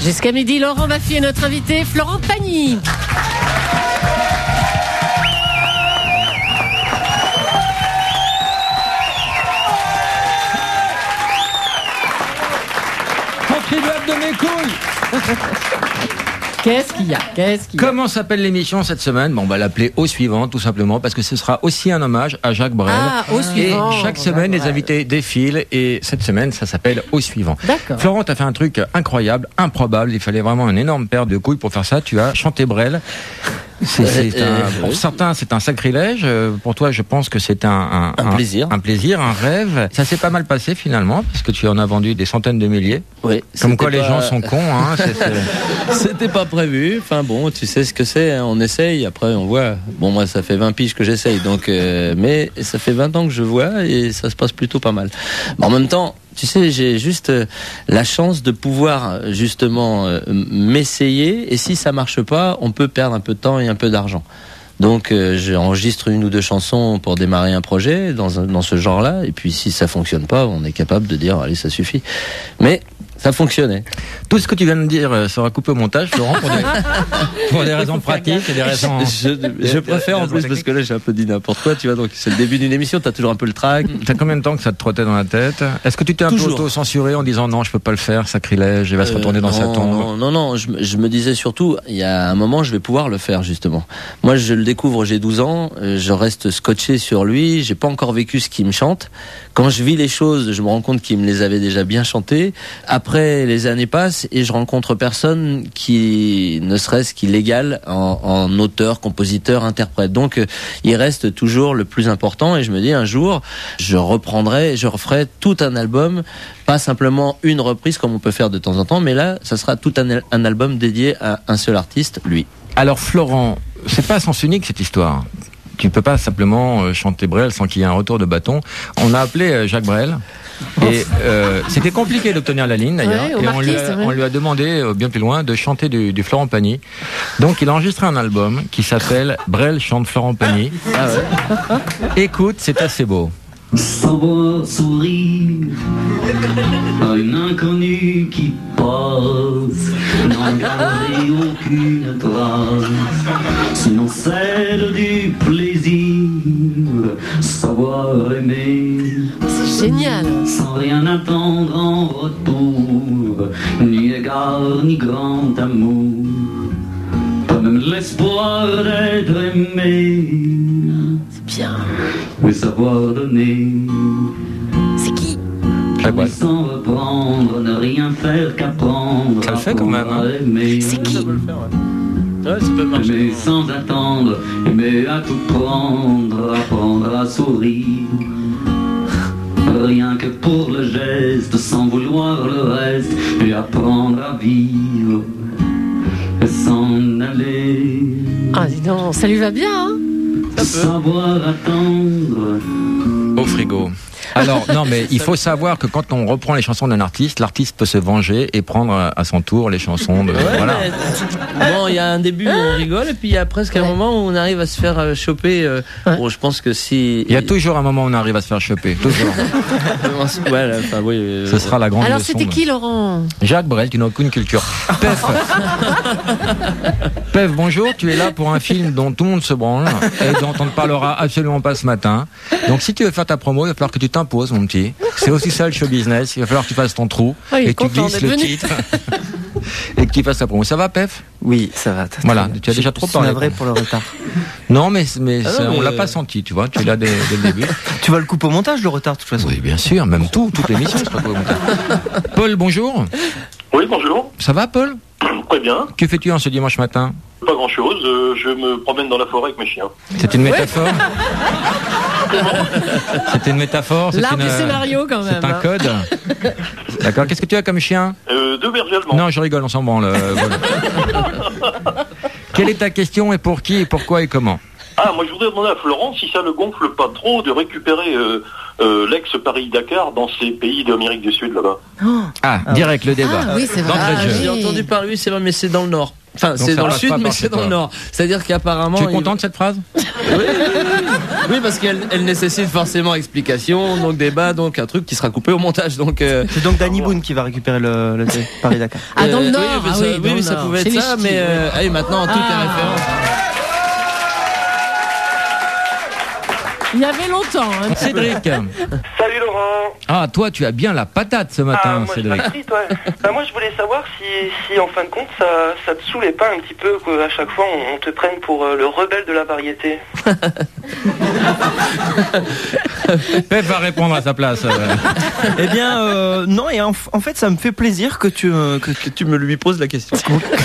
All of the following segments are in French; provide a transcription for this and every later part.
Jusqu'à midi, Laurent Baffy est notre invité, Florent Pagny. Contribuable de mes couilles. Qu'est-ce qu'il y a? Comment s'appelle l'émission cette semaine? Bon, on va l'appeler Au Suivant, tout simplement, parce que ce sera aussi un hommage à Jacques Brel. Au Suivant. Et chaque semaine, les invités défilent, et cette semaine, ça s'appelle Au Suivant. D'accord. Florent, t'as fait un truc incroyable, improbable. Il fallait vraiment une énorme paire de couilles pour faire ça. Tu as chanté Brel. Pour certains, c'est un sacrilège. Pour toi, je pense que c'est un plaisir. Un plaisir, un rêve. Ça s'est pas mal passé finalement, puisque tu en as vendu des centaines de milliers. Oui. Comme quoi les gens sont cons. Hein, C'était pas prévu. Enfin bon, tu sais ce que c'est. Hein. On essaye. Après, on voit. Bon, moi, ça fait 20 piges que j'essaye. Donc, mais ça fait 20 ans que je vois et ça se passe plutôt pas mal. Mais en même temps, tu sais, j'ai juste la chance de pouvoir justement m'essayer. Et si ça marche pas, on peut perdre un peu de temps et un peu d'argent. Donc j'enregistre 1 ou 2 chansons pour démarrer un projet dans ce genre-là. Et puis si ça fonctionne pas, on est capable de dire allez, ça suffit. Mais ça fonctionnait. Tout ce que tu viens de dire sera coupé au montage, Florent, pour des raisons pratiques et des raisons... Je préfère en plus parce que là j'ai un peu dit n'importe quoi, tu vois, donc c'est le début d'une émission, t'as toujours un peu le trac. T'as combien de temps que ça te trottait dans la tête? Est-ce que tu t'es un peu auto-censuré en disant non, je peux pas le faire, sacrilège, il va se retourner dans sa tombe? Non, je me disais surtout, il y a un moment je vais pouvoir le faire justement. Moi je le découvre, j'ai 12 ans, je reste scotché sur lui, j'ai pas encore vécu ce qu'il me chante. Quand je vis les choses, je me rends compte qu'il me les avait déjà bien chantées. Après, les années passent et je rencontre personne qui ne serait-ce qu'il égale en auteur, compositeur, interprète. Donc, il reste toujours le plus important et je me dis un jour, je referai tout un album, pas simplement une reprise comme on peut faire de temps en temps, mais là, ça sera tout un album dédié à un seul artiste, lui. Alors, Florent, c'est pas à sens unique cette histoire. Tu ne peux pas simplement chanter Brel sans qu'il y ait un retour de bâton. On a appelé Jacques Brel et c'était compliqué d'obtenir la ligne d'ailleurs. Ouais, et on lui a demandé bien plus loin de chanter du Florent Pagny. Donc il a enregistré un album qui s'appelle Brel chante Florent Pagny. Ah ouais. Écoute, c'est assez beau. Savoir sourire à une inconnue qui passe, n'en garder aucune trace, sinon celle du plaisir. Savoir aimer, c'est génial, sans rien attendre en retour, ni égard ni grand amour, pas même l'espoir d'être aimé. Bien. Mais savoir donner. C'est qui? Jamais sans reprendre, ne rien faire qu'apprendre. Ça le fait quand même. Hein. C'est qui? Ouais, ça peut marcher. Aimer sans attendre, aimer à tout prendre, apprendre à sourire. Rien que pour le geste, sans vouloir le reste, et apprendre à vivre, et s'en aller. Ah, dis donc, ça lui va bien, hein? Savoir attendre au frigo. Alors, non, mais il faut savoir que quand on reprend les chansons d'un artiste, l'artiste peut se venger et prendre à son tour les chansons de... voilà. Bon, il y a un début où on rigole et puis il y a presque un moment où on arrive à se faire choper. Bon, je pense que si... Il y a toujours un moment où on arrive à se faire choper. Toujours. Ouais, enfin, oui, ce sera la grande Alors, leçon. c'était qui, Laurent? Jacques Brel, tu n'as aucune culture. Pef. Pef, bonjour, tu es là pour un film dont tout le monde se branle et dont on ne parlera absolument pas ce matin. Donc, si tu veux faire ta promo, il va falloir que tu t'imposes, mon petit. C'est aussi ça le show business. Il va falloir que tu fasses ton trou et que tu glisses le titre et que tu fasses ta promo. Ça va, Pef? Oui, ça va. Voilà, tu as déjà trop parlé. C'est navré pour le retard. Non, mais on l'a pas senti, tu vois. Tu es là dès le début. Tu vas le couper au montage, le retard, de toute façon. Oui, bien sûr, même toute l'émission sera coupée au montage. Paul, bonjour. Oui, bonjour. Ça va, Paul? Très bien. Que fais-tu en ce dimanche matin? Pas grand-chose, je me promène dans la forêt avec mes chiens. C'est une métaphore? C'est une métaphore? L'arbre du scénario, quand même. C'est un code? D'accord. Qu'est-ce que tu as comme chien? 2 bergers allemands. Non, je rigole, on s'en branle. Quelle est ta question et pour qui et pourquoi et comment? Ah, moi je voudrais demander à Florent si ça ne gonfle pas trop de récupérer l'ex-Paris-Dakar dans ces pays d'Amérique du Sud là-bas. Direct le débat. Ah, oui, c'est vrai. J'ai entendu parler, c'est vrai, mais c'est dans le nord. Enfin, Donc c'est ça dans le passe sud, pas mais par c'est chez dans le toi. nord. C'est-à-dire qu'apparemment... Tu es content de cette phrase? Oui. Oui, parce qu'elle nécessite forcément explication, donc débat, donc un truc qui sera coupé au montage. Donc, C'est donc Danny Boone qui va récupérer le Paris-Dakar. Ah, dans le Nord. oui, ça pouvait être ça, mais maintenant tout est référence. Il y avait longtemps. Hein. Cédric. Salut Laurent. Ah, toi, tu as bien la patate ce matin, moi, Cédric. moi je voulais savoir si en fin de compte ça te saoulait pas un petit peu qu'à chaque fois on te prenne pour le rebelle de la variété. Pep va répondre à sa place. Eh bien, non, et en fait, ça me fait plaisir que tu me lui poses la question.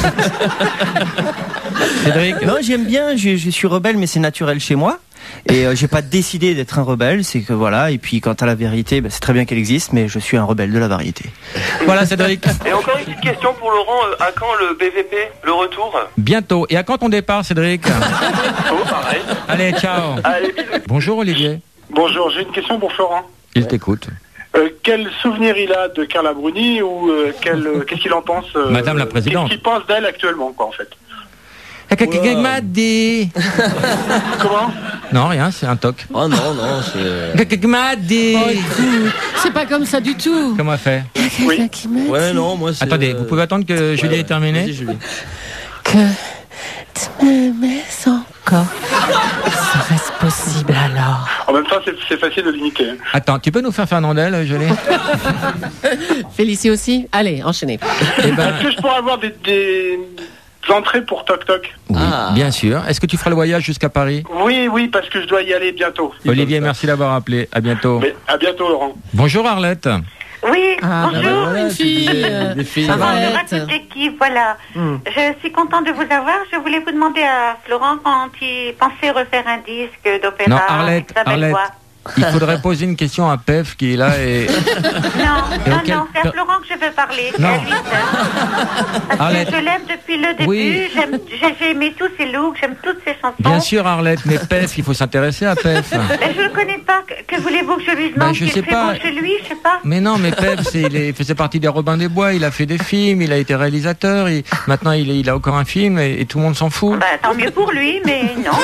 Cédric. Non, j'aime bien, je suis rebelle, mais c'est naturel chez moi. Et j'ai pas décidé d'être un rebelle, c'est que voilà. Et puis quant à la vérité, c'est très bien qu'elle existe, mais je suis un rebelle de la variété. Voilà, Cédric. Et encore une petite question pour Laurent, à quand le BVP, le retour? Bientôt. Et à quand ton départ, Cédric? Oh, pareil. Allez, ciao. Allez, bisous. Bonjour, Olivier. Bonjour, j'ai une question pour Florent. Il t'écoute. Quel souvenir il a de Carla Bruni ou qu'est-ce qu'il en pense Madame la Présidente. Qu'est-ce qu'il pense d'elle actuellement, quoi, en fait? Quelqu'un m'a dit. Comment? Non, rien, c'est un toc. Oh non, c'est... Quelqu'un m'a dit. Oh, écoute, c'est pas comme ça du tout. Comment elle fait? Oui. Qui m'a Ouais, dit non, moi c'est... Attendez, vous pouvez attendre que Julie ait terminé? Vas-y, Julie. que tu m'aimais encore. Serait-ce possible alors? En même temps, c'est facile de l'imiter. Hein. Attends, tu peux nous faire Fernandel, Julie? Félicie aussi? Allez, enchaînez. Eh ben, Est-ce que je pourrais avoir des entrées pour Toc Toc? oui, Ah. bien sûr. Est-ce que tu feras le voyage jusqu'à Paris? Oui, parce que je dois y aller bientôt. Olivier, merci d'avoir appelé. À bientôt. Mais à bientôt, Laurent. Bonjour, Arlette. Oui, Ah, bonjour. une fille. Des filles. Ça va, Bonjour à Arlette. toute l'équipe, voilà. Je suis contente de vous avoir. Je voulais vous demander à Florent quand il pensait refaire un disque d'opéra. Non, avec sa belle Arlette. voix. Il faudrait poser une question à Pef qui est là et... Non, auquel- non, c'est à Florent que je veux parler. C'est Non. à lui seul. Parce Arlette. que je l'aime depuis le début. Oui. J'ai aimé tous ses looks, j'aime toutes ses chansons. Bien sûr, Arlette, mais Pef, il faut s'intéresser à Pef. Mais je ne le connais pas. Que voulez-vous que je lui demande? je Qu'il sais fait pas. beau chez lui, je sais pas. Mais non, mais Pef, il faisait partie des Robins des Bois, il a fait des films, il a été réalisateur, maintenant il a encore un film et tout le monde s'en fout. Bah, tant mieux pour lui, mais non.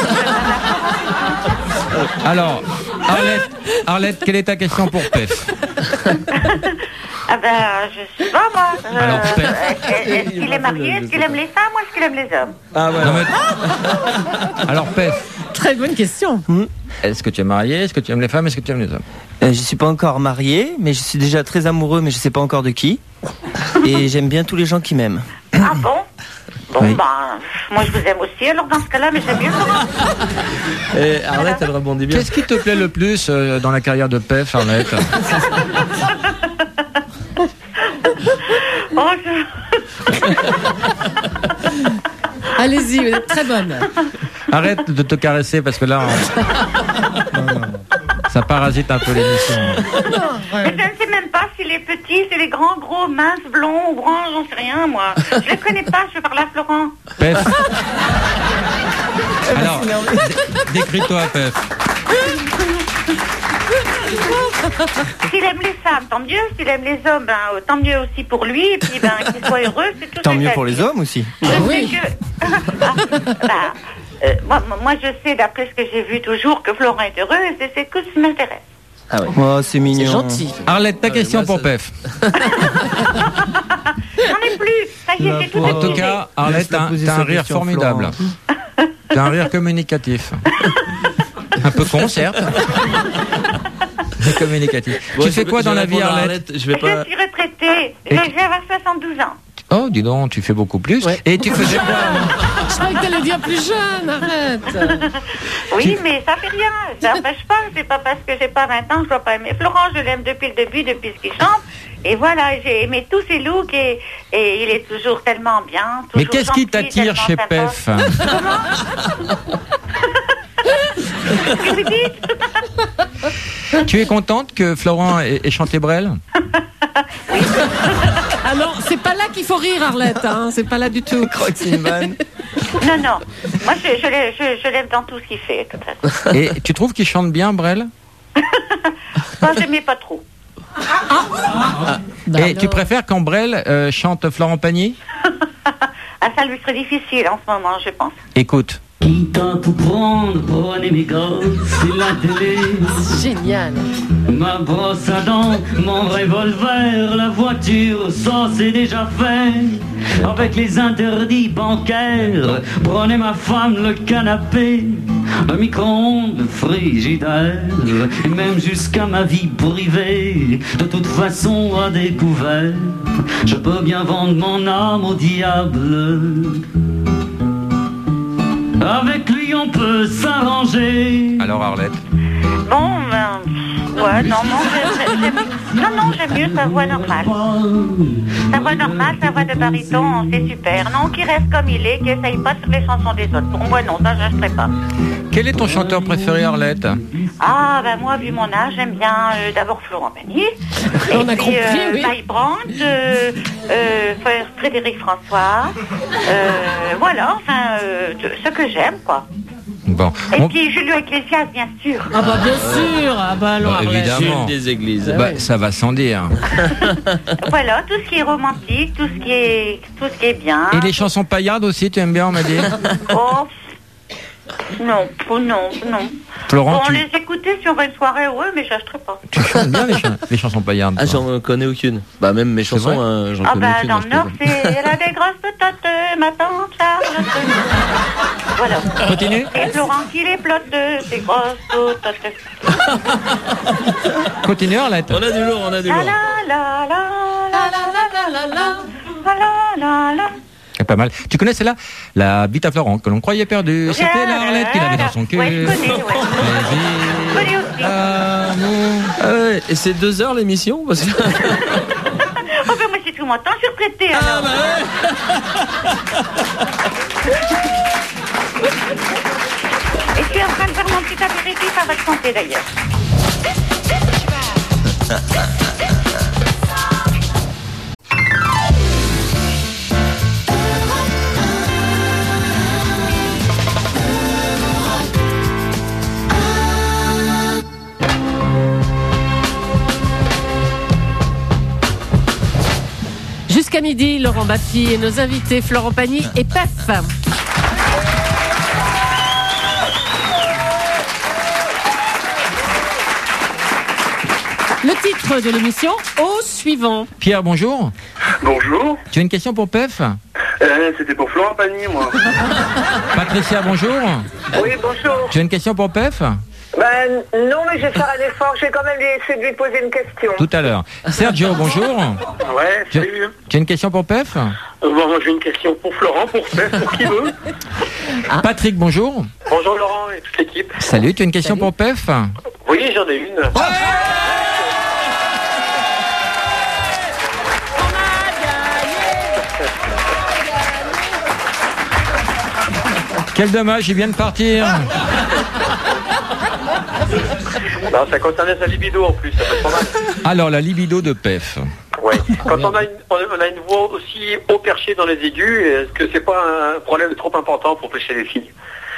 Alors, Arlette, quelle est ta question pour Pef? Ah ben, je sais pas, moi. Alors, Est-ce qu'il est marié? Est-ce qu'il aime les femmes ou est-ce qu'il aime les hommes? Ah ouais. Non, mais- Alors Pef, Très bonne question. est-ce que tu es marié? Est-ce que tu aimes les femmes? Est-ce que tu aimes les hommes? Je suis pas encore marié, mais je suis déjà très amoureux, mais je sais pas encore de qui. Et j'aime bien tous les gens qui m'aiment. Ah bon? Bon, Oui. ben, moi je vous aime aussi, alors dans ce cas-là, mais j'aime mieux Florent. Et Arlette, elle rebondit bien. Qu'est-ce qui te plaît le plus dans la carrière de Pef, Arlette? Oh, Allez-y, vous êtes très bonne. Arrête de te caresser parce que là, ça parasite un peu l'émission. mais je ne sais même pas s'il est petit, s'il est grand, gros, mince, blond ou brun, j'en sais rien, moi. Je le connais pas, je parle à Florent. Pef. Alors, décris-toi, Pef. S'il aime les femmes, tant mieux. S'il aime les hommes, ben, tant mieux aussi pour lui. Et puis, ben, qu'il soit heureux, c'est tout. Tant ce que mieux j'ai pour à les dire. hommes aussi. Je sais Oui. que... moi, je sais, d'après ce que j'ai vu toujours, que Florent est heureux, et c'est tout ce qui m'intéresse. Ah ouais. Oh, c'est mignon. C'est gentil. Arlette, ta question moi, pour ça- Pef. J'en ai plus. Ça y est, j'ai tout En tout activé. cas, Arlette, Laisse-la poser t'as un sa rire question, formidable. Florent. T'as un rire communicatif. Un peu con, certes. Mais communicatif. Bon, Tu je fais vais- quoi je dans vais la vie, répondre à Arlette? Je vais Je pas... suis retraitée. Je vais avoir 72 ans. Oh, dis donc, tu fais beaucoup plus. Ouais. Et tu faisais quoi? Je croyais que t'allais dire plus jeune, arrête. Oui, mais ça fait rien. Ça n'empêche pas. C'est pas parce que j'ai pas 20 ans que je dois pas aimer Florent. Je l'aime depuis le début, depuis ce qu'il chante. Et voilà, j'ai aimé tous ses looks et il est toujours tellement bien. Mais toujours qu'est-ce qui gentil, t'attire tellement chez sympa. Pef? Qu'est-ce que vous dites? Tu es contente que Florent ait chanté Brel? Ah non, c'est pas là qu'il faut rire, Arlette. Hein. C'est pas là du tout. Je crois que c'est une vanne. Non, non. Moi, je l'aime dans tout ce qu'il fait, de toute façon. Et tu trouves qu'il chante bien, Brel? Moi, j'aimais pas trop. Bah Et tu alors. préfères quand Brel chante Florent Pagny? Ah, ça lui serait difficile en ce moment, je pense. Écoute, Quitte à tout prendre, prenez mes gosses et la télé. Génial. Ma brosse à dents, mon revolver, la voiture, ça c'est déjà fait. Avec les interdits bancaires, prenez ma femme, le canapé, le micro-ondes, le frigidaire, et même jusqu'à ma vie privée. De toute façon, à découvert, je peux bien vendre mon âme au diable. Avec lui on peut s'arranger. Alors Arlette. Bon, ben, ouais, non, j'aime mieux sa voix normale. Sa voix normale, sa voix de baryton, c'est super. Non, qu'il reste comme il est, qu'il essaye pas sur les chansons des autres. Pour moi, non, ça, j'achèterai pas. Quel est ton chanteur préféré, Arlette? Ah, ben moi, vu mon âge, j'aime bien d'abord Florent Pagny. On a compris, oui. Ty Brandt, Frédéric François. Voilà, enfin, ce que j'aime, quoi. Bon. Et puis Julio Iglesias, bien sûr. Ah bah bien sûr. Ah bah alors Bon, Arlette. évidemment. Des églises. Bah, ça va sans dire. Voilà, tout ce qui est romantique, tout ce qui est bien. Et les chansons paillardes aussi, tu aimes bien, on m'a dit? Oh, non. Florent, Bon, les écouter si on va une soirée, ouais, mais j'achèterai pas. tu chantes bien les chansons paillardes. Ah, toi. j'en connais aucune. Bah, même mes chansons, vrai hein, j'en Ah connais bah aucune. dans le Nord, c'est elle a des grosses têtes, ma tante Charlotte. Voilà. Continue. Et Florent qui les plotte, des grosses têtes. Continue, Arlette. On a du lourd, on a du La lourd. la la la la la la la la la. C'est pas mal. Tu connais celle-là? La bite à Florent, que l'on croyait perdue. C'était la Arlette qui l'avait dans son cul. Ouais, je connais, ouais. Je connais aussi. Ah ouais, et c'est 2 heures l'émission parce que... Oh ben moi c'est tout mon temps surtraité alors. Et je suis en train de faire mon petit apéritif à votre santé d'ailleurs. Jusqu'à midi, Laurent Baffy et nos invités Florent Pagny et Pef. Le titre de l'émission, au suivant. Pierre, bonjour. Bonjour. Tu as une question pour Pef? C'était pour Florent Pagny, moi. Patricia, bonjour. Oui, bonjour. Tu as une question pour Pef? Ben non, mais je vais faire un effort. Je vais quand même essayer de lui poser une question. Tout à l'heure. Sergio, bonjour. Ouais, Tu salut. as une question pour Pef? Bon, moi j'ai une question pour Florent, pour Pef, pour qui veut. Patrick, bonjour. Bonjour Laurent et toute l'équipe. Salut, tu as une question pour Pef? Oui, j'en ai une. Quel dommage, il vient de partir. Non, ça concernait sa libido en plus, ça fait pas mal. Alors, la libido de Pef. Ouais. Quand on a une voix aussi haut perchée dans les aigus, est-ce que c'est pas un problème trop important pour pêcher les filles?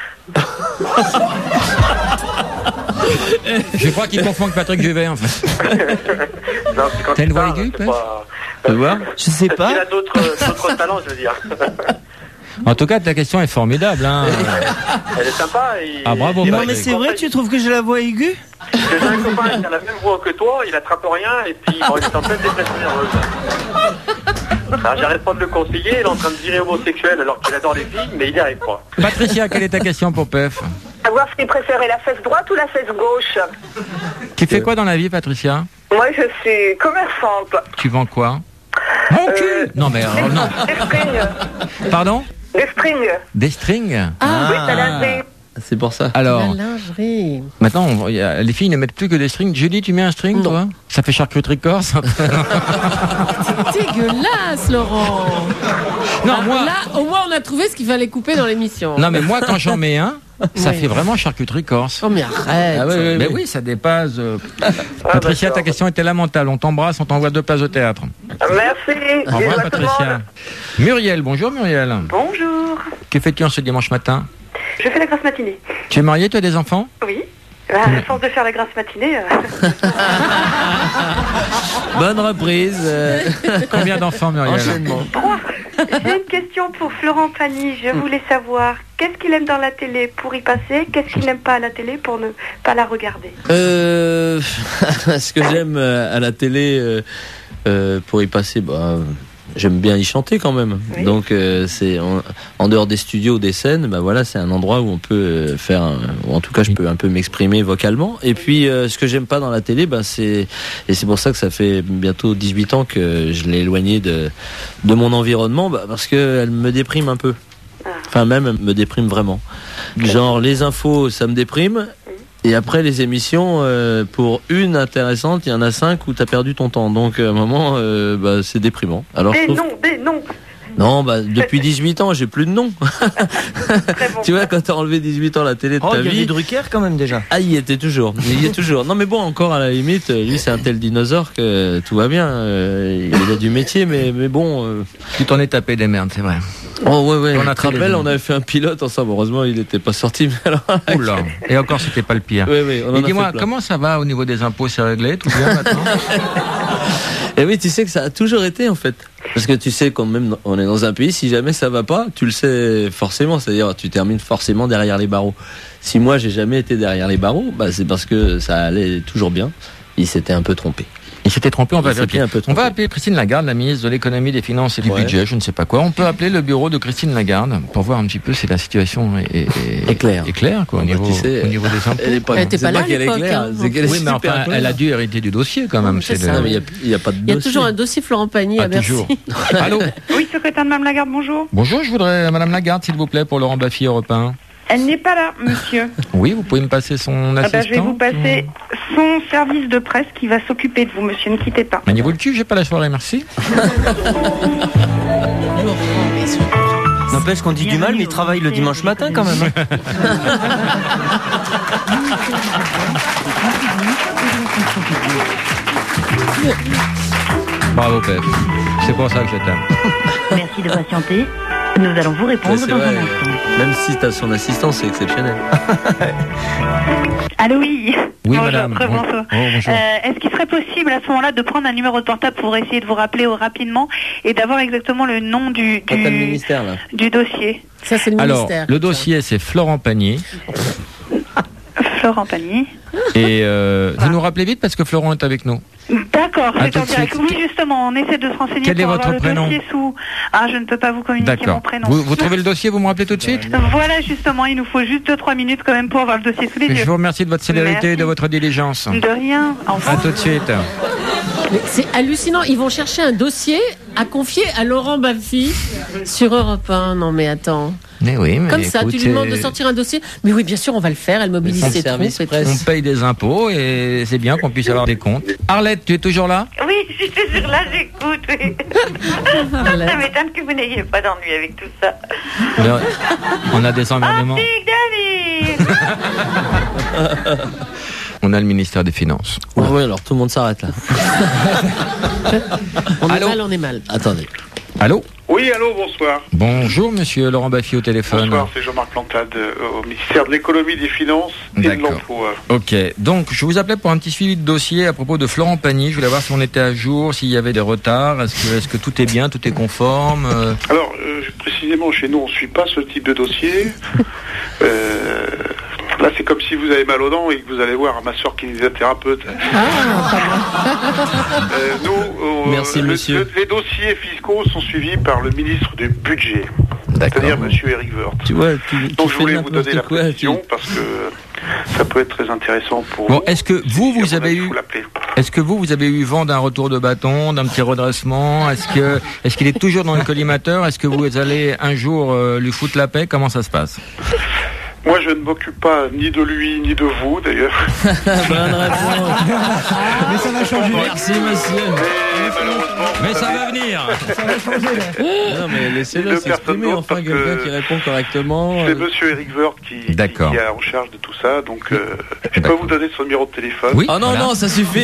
Je crois qu'il confond avec Patrick Juvet, en fait. Non, c'est quand T'as une il voix parle, aiguë, c'est Pef? pas... Tu vois? Je sais Parce pas. qu'il a d'autres talents, je veux dire. En tout cas, ta question est formidable. Hein. Elle est sympa. Et... Ah, bravo, Non, Patrick. mais c'est vrai, tu trouves que j'ai la voix aiguë? J'ai un copain qui a la même voix que toi, il attrape rien et puis bon, il est en pleine dépression nerveuse. Alors j'arrête pas de le conseiller, il est en train de virer homosexuel alors qu'il adore les filles, mais il y arrive pas. Patricia, quelle est ta question pour Pef? Savoir s'il préférait la fesse droite ou la fesse gauche. Tu fais quoi dans la vie, Patricia? Moi, je suis commerçante. Tu vends quoi? Mon cul! Non, mais non. Des strings. Pardon? Des strings. Des strings? Oui, t'as la C'est pour ça. Alors, La lingerie. maintenant, les filles ne mettent plus que des strings. Julie, tu mets un string, toi? Ça fait charcuterie corse. C'est dégueulasse, Laurent. Non, Ah, moi... Là, au moins, on a trouvé ce qu'il fallait couper dans l'émission. Non, mais moi, quand j'en mets un, ça Oui. fait vraiment charcuterie corse. Oh, mais arrête. Ah ouais, Mais oui, ça dépasse. Patricia, d'accord. ta question était lamentable. On t'embrasse, on t'envoie 2 places au théâtre. Merci. Au revoir, Bisous à tout le Patricia. monde. Muriel, bonjour Muriel. Bonjour. Que fais-tu en ce dimanche matin? Je fais la grasse matinée. Tu es marié, tu as des enfants? Oui. À force de faire la grasse matinée. Bonne reprise. Combien d'enfants, Muriel? Enchaînement. J'ai une question pour Florent Pagny. Je voulais savoir qu'est-ce qu'il aime dans la télé pour y passer, qu'est-ce qu'il n'aime pas à la télé pour ne pas la regarder. Ce que j'aime à la télé pour y passer, j'aime bien y chanter quand même. Oui. Donc c'est en dehors des studios, des scènes, voilà, c'est un endroit où on peut faire, ou en tout cas je peux un peu m'exprimer vocalement. Et puis ce que j'aime pas dans la télé, c'est pour ça que ça fait bientôt 18 ans que je l'ai éloigné de mon environnement, parce que elle me déprime un peu. Enfin même elle me déprime vraiment. Genre les infos, ça me déprime. Et après les émissions, pour une intéressante, il y en a 5 où t'as perdu ton temps. Donc à un moment, c'est déprimant. Alors des noms. Non, depuis 18 ans, j'ai plus de nom. Bon. Tu vois, quand t'as enlevé 18 ans la télé de ta vie. Il y avait Drucker quand même déjà. Ah, il y était toujours. Il y est toujours. Non, mais bon, encore à la limite, lui, c'est un tel dinosaure que tout va bien. Il a du métier, mais bon. Tu t'en es tapé des merdes, c'est vrai. Oh ouais. On avait fait un pilote ensemble. Heureusement, il n'était pas sorti. Mais alors, oula. Et encore, c'était pas le pire. Oui. Et dis-moi, comment ça va au niveau des impôts? C'est réglé? Tout bien maintenant? Et oui, tu sais que ça a toujours été en fait. Parce que tu sais quand même, on est dans un pays, si jamais ça va pas, tu le sais forcément, c'est-à-dire tu termines forcément derrière les barreaux. Si moi j'ai jamais été derrière les barreaux, c'est parce que ça allait toujours bien. Il s'était un peu trompé. Il s'était trompé, on va vérifier. On va appeler Christine Lagarde, la ministre de l'économie, des finances et du budget, je ne sais pas quoi. On peut appeler le bureau de Christine Lagarde pour voir un petit peu si la situation est claire. Est claire, quoi, au niveau des impôts. Elle n'était pas là à l'époque. Oui, mais enfin, elle a dû hériter du dossier quand même. C'est ça. Il n'y a pas de dossier. Il y a toujours un dossier Florent Pagny à Bercy. Allô? Oui, secrétaire de Mme Lagarde, bonjour. Bonjour, je voudrais Mme Lagarde, s'il vous plaît, pour Laurent Baffy, Europe 1. Elle n'est pas là, monsieur. Oui, vous pouvez me passer son assistant. Je vais vous passer son service de presse qui va s'occuper de vous, monsieur. Ne quittez pas. Maniez-vous le cul, j'ai pas la soirée, merci. N'empêche qu'on dit du mal, mais il travaille le dimanche matin quand même. Bravo, Pef. C'est pour ça que je t'aime. Merci de patienter. Nous allons vous répondre dans un instant. Même si tu as son assistant, c'est exceptionnel. Allô, oui. Oui, madame. Bonjour. Est-ce qu'il serait possible à ce moment-là de prendre un numéro de portable pour essayer de vous rappeler rapidement et d'avoir exactement le nom du ministère, là. Du dossier? Ça, c'est le ministère. Alors, le dossier, c'est Florent Pagny. Florent Pagny. Et vous nous rappelez vite parce que Florent est avec nous. D'accord, c'est en direct. Oui, justement, on essaie de se renseigner. Quel est pour votre avoir prénom? Le dossier sous. Ah, je ne peux pas vous communiquer mon prénom. Vous trouvez le dossier, vous me rappelez tout de suite? Voilà, justement, il nous faut juste 2-3 minutes quand même pour avoir le dossier sous les yeux. Je vous remercie de votre célérité et de votre diligence. De rien. Au revoir. À tout de suite. Mais c'est hallucinant, ils vont chercher un dossier à confier à Laurent Baffy sur Europe 1. Non mais attends. Mais oui, mais comme ça, tu lui demandes de sortir un dossier. Mais oui, bien sûr, on va le faire. Elle mobilise ses troupes. On paye des impôts et c'est bien qu'on puisse avoir des comptes. Arlette, tu es toujours là? Oui, je suis toujours là, j'écoute. Oui. Ça m'étonne que vous n'ayez pas d'ennui avec tout ça. Mais on a des emmerdements. On a le ministère des Finances. Oui, alors tout le monde s'arrête là. On est mal. Attendez. Allô? Oui, allô, bonsoir. Bonjour, monsieur Laurent Baffy au téléphone. Bonsoir, c'est Jean-Marc Plantade au ministère de l'économie, des finances et de l'emploi. Ok, donc je vous appelais pour un petit suivi de dossier à propos de Florent Pagny. Je voulais voir si on était à jour, s'il y avait des retards, est-ce que tout est bien, tout est conforme Alors, précisément, chez nous, on ne suit pas ce type de dossier. Là, c'est comme si vous avez mal aux dents et que vous allez voir un masseur kinésithérapeute. Merci, monsieur. Les dossiers fiscaux sont suivis par le ministre du budget, c'est-à-dire monsieur Eric Woerth. Tu vois, donc je voulais vous donner la précision parce que ça peut être très intéressant pour vous. Est-ce que vous avez eu vent d'un retour de bâton, d'un petit redressement? Est-ce qu'il est toujours dans le collimateur? Est-ce que vous allez un jour lui foutre la paix? Comment ça se passe? Moi, je ne m'occupe pas ni de lui, ni de vous, d'ailleurs. Bonne réponse. Mais ça va changer. Merci, monsieur. Mais ça va venir. Ça va changer, là. Non, mais laissez-le s'exprimer, enfin, quelqu'un qui répond correctement. C'est monsieur Eric Woerth qui est en charge de tout ça, donc je peux vous donner son numéro de téléphone. Oui. Oh non, non, ça suffit.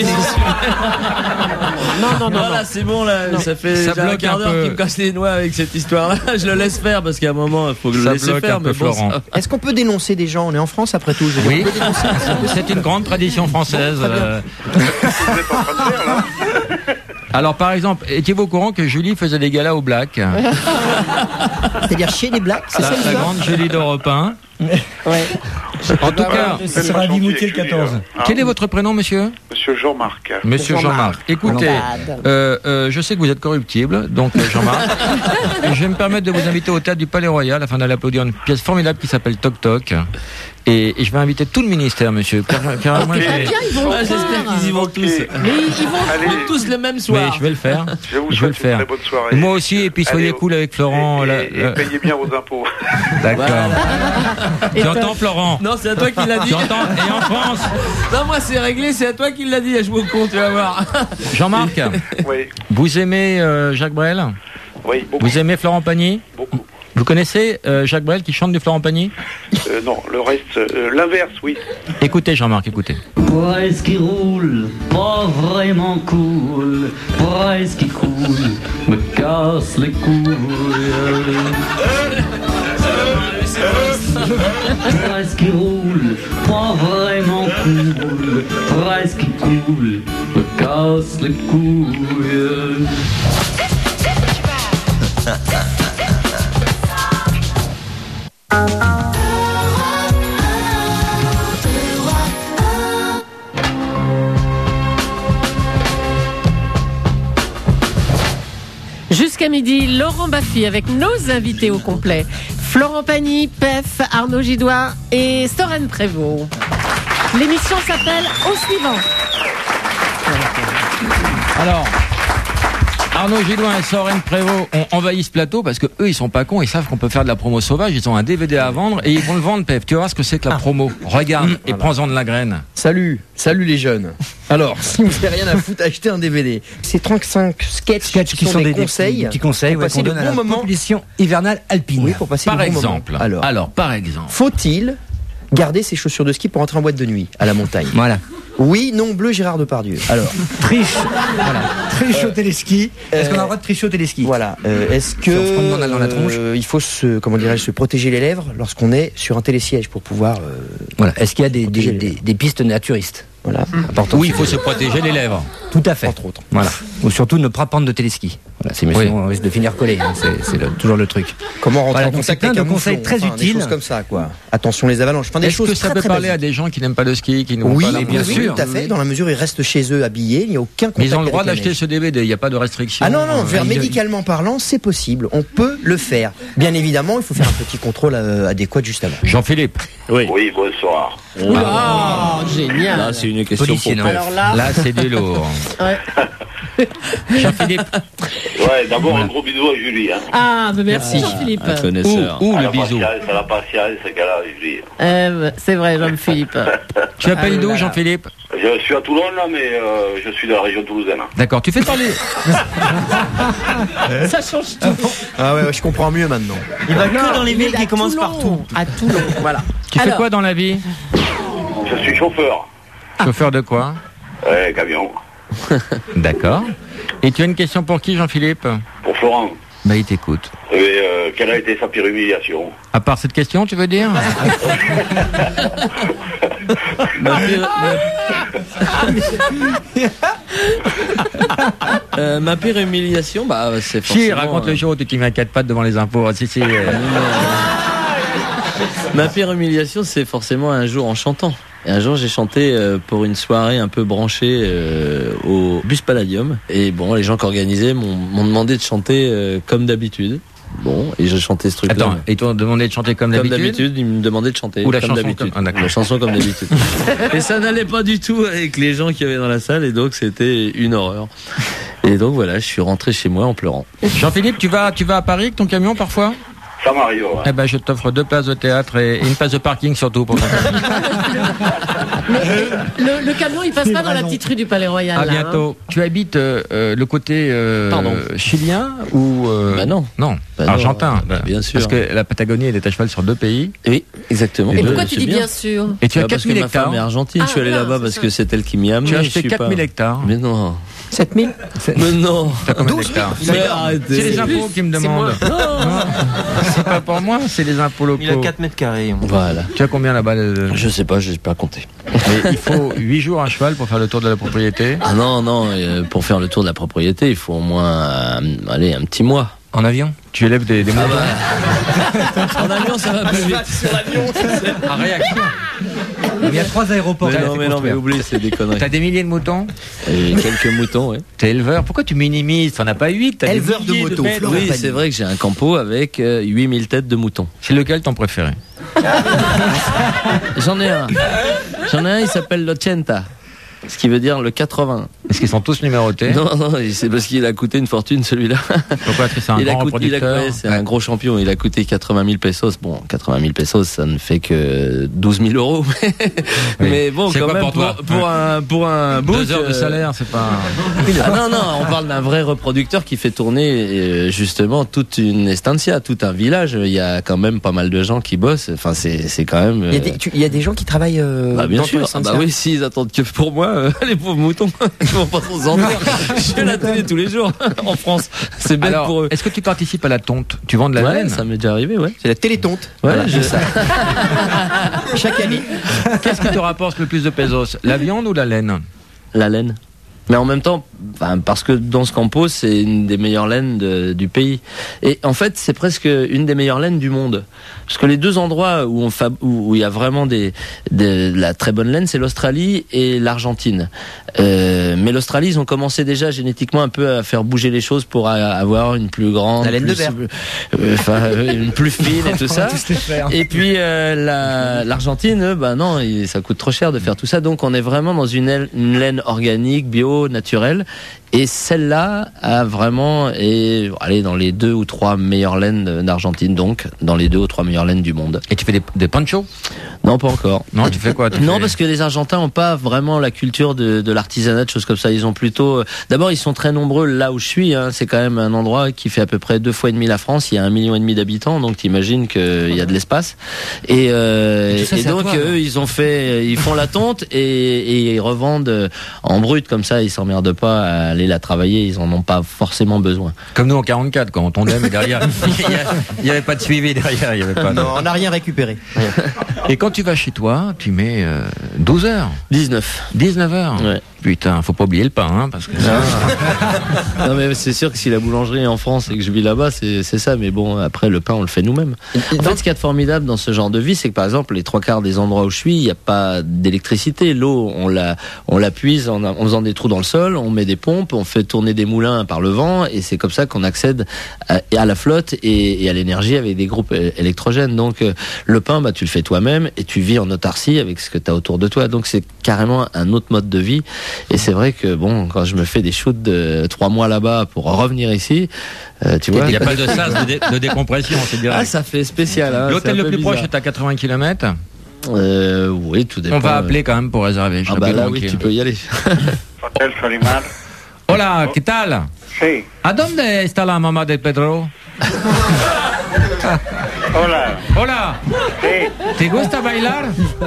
Non. Voilà, c'est bon, là. Non. Ça fait un quart d'heure qu'il me casse les noix avec cette histoire-là. Je le laisse faire parce qu'à un moment, il faut que je le laisse faire. Mais bon, est-ce qu'on peut dénoncer des gens? On est en France après tout. Oui, c'est une grande tradition française. Alors, par exemple, étiez-vous au courant que Julie faisait des galas au Black? C'est-à-dire chez les Blacks, c'est ça La grande Julie d'Europe 1. Ouais. En tout cas, ça sera à Vimoutier le 14. Quel est votre prénom, monsieur? Monsieur Jean-Marc. Monsieur Jean-Marc. Écoutez, je sais que vous êtes corruptible, donc Jean-Marc, je vais me permettre de vous inviter au Théâtre du Palais Royal afin d'aller applaudir une pièce formidable qui s'appelle Toc Toc. Et je vais inviter tout le ministère, monsieur. Car moi, j'espère qu'ils y vont tous. Mais ils vont tous le même soir. Mais je vais le faire. Je vais le faire. Très bonne soirée. Moi aussi, et puis soyez cool avec Florent. Et payez bien vos impôts. D'accord. Tu entends, Florent? Non, c'est à toi qui l'a dit. Tu entends? Et en France? Non, moi c'est réglé, c'est à toi qui l'a dit. Je vous compte, tu vas voir. Jean-Marc, oui. Vous aimez Jacques Brel? Oui, beaucoup. Vous aimez Florent Pagny? Beaucoup. Vous connaissez Jacques Brel qui chante du Florent Pagny? Non, le reste, l'inverse, oui. Écoutez, Jean-Marc, écoutez. Presque qui roule, pas vraiment cool. Presque qui coule, me casse les couilles. Presque qui roule, pas vraiment cool. Presque qui coule, me casse les couilles. Jusqu'à midi, Laurent Baffy avec nos invités au complet. Florent Pagny, Pef, Arnaud Gidois et Soren Prévost. L'émission s'appelle Au suivant. Alors, Arnaud Gidoin et Soren Prévost ont envahi ce plateau parce que eux ils sont pas cons, ils savent qu'on peut faire de la promo sauvage, ils ont un DVD à vendre et ils vont le vendre, Pef. Tu vas voir ce que c'est que la promo. Regarde et prends-en de la graine. Salut les jeunes. Alors, si vous n'avez rien à foutre, achetez un DVD. C'est 35 sketchs qui sont des conseils. Petits conseils pour passer qu'on le donne à bon la moment. population hivernale alpine. Oui, pour passer Par le bon exemple. moment. Alors, par exemple. Faut-il garder ses chaussures de ski pour entrer en boîte de nuit à la montagne? Voilà. Oui, non, bleu, Gérard Depardieu. Alors, Triche au téléski. Est-ce qu'on a le droit de tricher au téléski? Voilà. Est-ce que Si on se prend une mandale dans la tronche. Il faut se protéger les lèvres lorsqu'on est sur un télésiège pour pouvoir. Voilà. Est-ce qu'il y a des pistes naturistes? Voilà. Important. Oui, il faut se protéger les lèvres. Tout à fait. Entre autres. Voilà. Ou surtout ne pas prendre de téléski. Voilà, c'est mieux, sinon on risque de finir collé. Hein. C'est toujours le truc. Comment rentrer Voilà, en donc contact c'est plein avec de un conseils mouflon, très enfin, utiles. Des choses comme ça, quoi. Attention les avalanches. Enfin, des Est-ce choses que ça très, peut très parler à basiques. des gens qui n'aiment pas le ski, qui n'ont Oui, pas la bien sûr, tout à fait. Dans la mesure où ils restent chez eux habillés, il n'y a aucun contact. Mais ils ont le droit avec la d'acheter neige. ce DVD, il n'y a pas de restriction. Ah non, médicalement parlant, c'est possible. On peut le faire. Bien évidemment, il faut faire un petit contrôle adéquat juste avant. Jean-Philippe. Oui, bonsoir. Oh, génial. Là, c'est une question Policier, pour non. Pef. Alors là, Là, c'est du lourd. ouais. Jean-Philippe. Ouais, d'abord un gros bisou à Julie. Hein. Ah, mais merci Jean-Philippe. Un connaisseur. Où À le la bisou? patience, à la patience, qu'elle a, Julie. C'est vrai, Jean-Philippe. Tu appelles Ah d'où, là là. Jean-Philippe? Je suis à Toulon, là, mais je suis de la région toulousaine. D'accord, tu fais parler. Ça change tout. Ah ouais, je comprends mieux maintenant. Il va que dans les Il est villes à qui commencent Toulon. par tout. À Toulon, voilà. Tu fais Alors, quoi dans la vie? Je suis chauffeur. Chauffeur de quoi? Camion. D'accord. Et tu as une question pour qui, Jean-Philippe? Pour Florent. Bah, il t'écoute. Et, quelle a été sa pire humiliation? À part cette question, tu veux dire? Ma pire humiliation, bah c'est Si, forcément. raconte le jour où tu t'y mets à quatre pattes devant les impôts. Si. Ma pire humiliation, c'est forcément un jour en chantant. Et un jour, j'ai chanté pour une soirée un peu branchée au Bus Palladium. Et bon, les gens qui organisaient m'ont demandé de chanter comme d'habitude. Bon, et je chantais ce truc-là. Attends, et ils t'ont demandé de chanter comme d'habitude? Ils me demandaient de chanter Ou la comme chanson d'habitude. comme- ah, d'accord. La chanson comme d'habitude. Et ça n'allait pas du tout avec les gens qui avaient dans la salle, et donc c'était une horreur. Et donc voilà, je suis rentré chez moi en pleurant. Jean-Philippe, tu vas à Paris avec ton camion parfois? Ça m'arrive, ouais. Eh ben, je t'offre 2 places de théâtre et une place de parking surtout pour ton camion. le camion, il passe pas dans la petite rue du Palais Royal. À là, bientôt. Tu habites le côté chilien ou Bah non. Non, Bah non, argentin. bah bien sûr. Parce que la Patagonie, elle est à cheval sur 2 pays. Oui, exactement. Et Et pourquoi Je tu sais dis bien sûr? Et tu as Parce que 4000 ma femme est hectares. argentine, Ah, je suis allé voilà, là-bas c'est parce ça. que c'est elle qui m'y a amené. Tu as je acheté suis 4000 pas- hectares. Mais non. 7 000. Mais non. T'as combien d'hectares? C'est les impôts qui me demandent. Non, c'est pas pour moi, c'est les impôts locaux. Il a 4 mètres carrés. Voilà. Tu as combien là-bas Je sais pas, je n'ai pas compté. Mais il faut 8 jours à cheval pour faire le tour de la propriété. Ah non, pour faire le tour de la propriété, il faut au moins un petit mois. En avion? Tu élèves des moutons? En avion, ça va plus vite. Sur l'avion, En réaction. Il y a 3 aéroports. Mais oublie, c'est des conneries. T'as des milliers de moutons? Quelques moutons, oui. T'es éleveur? Pourquoi tu minimises? T'en as pas 8, t'as éleveur de moutons. Oui, c'est vrai que j'ai un campo avec 8000 têtes de moutons. C'est lequel ton préféré? J'en ai un, il s'appelle l'Ochenta. Ce qui veut dire le 80. Est-ce qu'ils sont tous numérotés? Non, c'est parce qu'il a coûté une fortune celui-là. Pourquoi? C'est un grand reproducteur. C'est un gros champion. Il a coûté 80 000 pesos. Bon, 80 000 pesos, ça ne fait que 12 000 euros. Mais bon, c'est quand quoi même, pour un bout. 2 heures de salaire, c'est pas. Ah non, on parle d'un vrai reproducteur qui fait tourner justement toute une estancia, tout un village. Il y a quand même pas mal de gens qui bossent. Enfin, c'est quand même. Il y a des gens qui travaillent. Bien sûr. Bah oui, s'ils attendent que pour moi, les pauvres moutons, ils vont pas trop s'en faire. Je fais la télé tous les jours en France. C'est bête pour eux. Est-ce que tu participes à la tonte? Tu vends de la laine? Ça m'est déjà arrivé, ouais. C'est la télétonte. Ouais, voilà, j'ai ça. Chaque année. Qu'est-ce qui te rapporte le plus de pesos? La viande ou la laine? La laine. Mais en même temps, parce que dans ce campo, c'est une des meilleures laines du pays. Et en fait, c'est presque une des meilleures laines du monde. Parce que les deux endroits où il y a vraiment de la très bonne laine, c'est l'Australie et l'Argentine. Mais l'Australie, ils ont commencé déjà génétiquement un peu à faire bouger les choses pour avoir une plus grande... La laine de verre. Une plus fine et tout ça. Et puis l'Argentine, non, ça coûte trop cher de faire tout ça. Donc on est vraiment dans une laine organique, bio, naturelle, et celle-là a vraiment allez, dans les 2 ou 3 meilleures laines d'Argentine, donc dans les 2 ou 3 meilleures laines du monde. Et tu fais des ponchos? Non, pas encore. Non, tu fais quoi? Parce que les Argentins n'ont pas vraiment la culture de l'artisanat, de choses comme ça. Ils ont plutôt... D'abord, ils sont très nombreux là où je suis. C'est quand même un endroit qui fait à peu près 2,5 fois la France. Il y a 1,5 million d'habitants, donc t'imagines qu'il y a de l'espace. Et donc, eux, ils font la tonte et ils revendent en brut comme ça. Ils s'emmerdent pas à aller la travailler. Ils en ont pas forcément besoin. Comme nous en 44, quand on tombait, mais derrière, il n'y avait pas de suivi derrière. Il y avait pas non, on n'a rien récupéré. Et quand tu vas chez toi, tu mets 12 heures. 19 heures. Ouais. Putain, faut pas oublier le pain, parce que non, mais c'est sûr que si la boulangerie est en France et que je vis là-bas, c'est ça. Mais bon, après, le pain, on le fait nous-mêmes. En fait, ce qu'il y a de formidable dans ce genre de vie, c'est que par exemple, les 3/4 des endroits où je suis, il n'y a pas d'électricité. L'eau, on la puise en faisant des trous dans le sol, on met des pompes, on fait tourner des moulins par le vent, et c'est comme ça qu'on accède à la flotte et à l'énergie avec des groupes électrogènes. Donc, le pain, tu le fais toi-même et tu vis en autarcie avec ce que tu as autour de toi. Donc, c'est carrément un autre mode de vie. Et c'est vrai que quand je me fais des shoots de 3 mois là-bas pour revenir ici, tu vois. Il n'y a pas de sas de décompression, c'est direct. Ah, ça fait spécial. L'hôtel le plus proche est à 80 km? Oui, tout dépend. On va appeler quand même pour réserver. Là, oui, tu peux y aller. Hotel Solimar. Hola, ¿qué tal? Sí. ¿A dónde está la mamá de Pedro? Hola. Sí. ¿Te gusta bailar?